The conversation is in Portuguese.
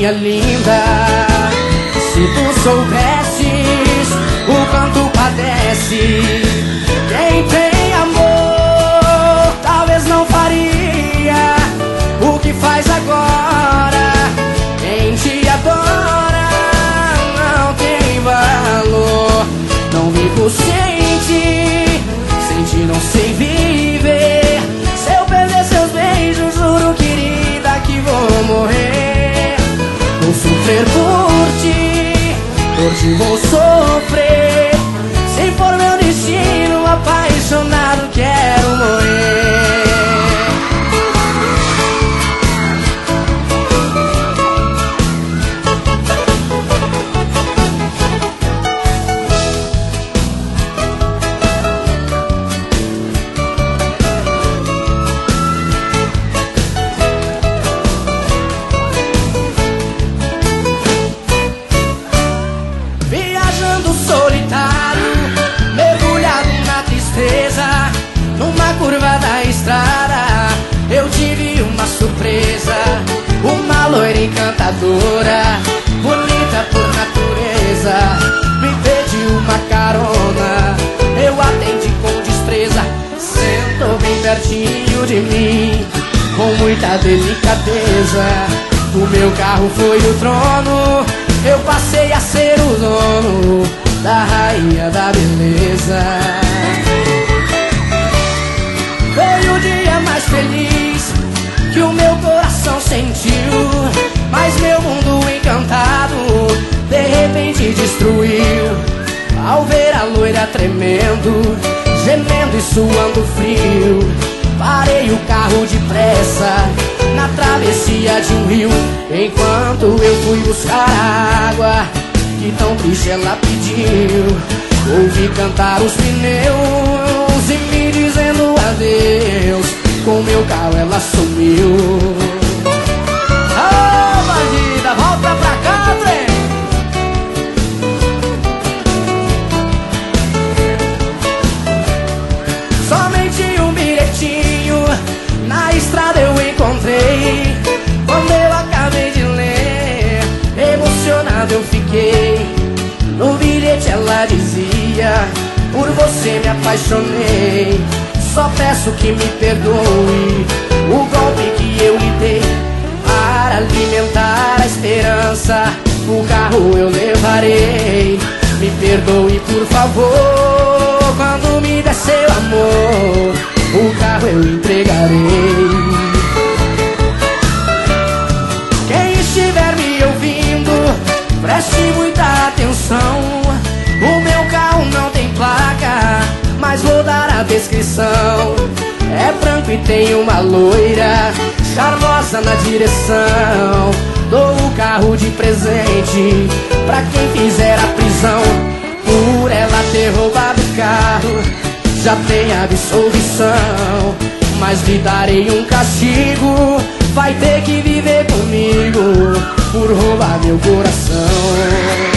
minha linda. Se tu soubesses o quanto padece quem tem amor, talvez não faria o que faz agora. Quem te adora não tem valor. Não vivo sem ti, sem ti não sei viver. Se eu perder seus beijos, juro, querida, que vou morrer. Vou sofrer por ti vou sofrer. Se for meu destino, apaixonado quero morrer. Solitário, mergulhado na tristeza, numa curva da estrada, eu tive uma surpresa. Uma loira encantadora, bonita por natureza, me pediu uma carona. Eu atendi com destreza, sentou bem pertinho de mim, com muita delicadeza. O meu carro foi o trono, eu passei a ser o dono da rainha da beleza. Foi o dia mais feliz que o meu coração sentiu, mas meu mundo encantado de repente destruiu. Ao ver a loira tremendo, gemendo e suando frio, parei o carro depressa na travessia de um rio. Enquanto eu fui buscar água que tão triste ela pediu, ouvi cantar os pneus e me dizendo adeus. Com meu carro ela sumiu. Ah, bandida, volta pra cá, trem. Somente um bilhetinho na estrada eu encontrei. Quando eu acabei de ler, emocionado eu fiquei. No bilhete ela dizia: por você me apaixonei, só peço que me perdoe o golpe que eu lhe dei. Para alimentar a esperança, o carro eu levarei. Me perdoe por favor, quando me der seu amor, o carro eu entregarei. Quem estiver me ouvindo, preste muita atenção. O meu carro não tem placa, mas vou dar a descrição. É branco e tem uma loira charmosa na direção. Dou o carro de presente pra quem fizer a prisão. Por ela ter roubado o carro, já tem absolvição, mas lhe darei um castigo. Vai ter que viver comigo por roubar meu coração.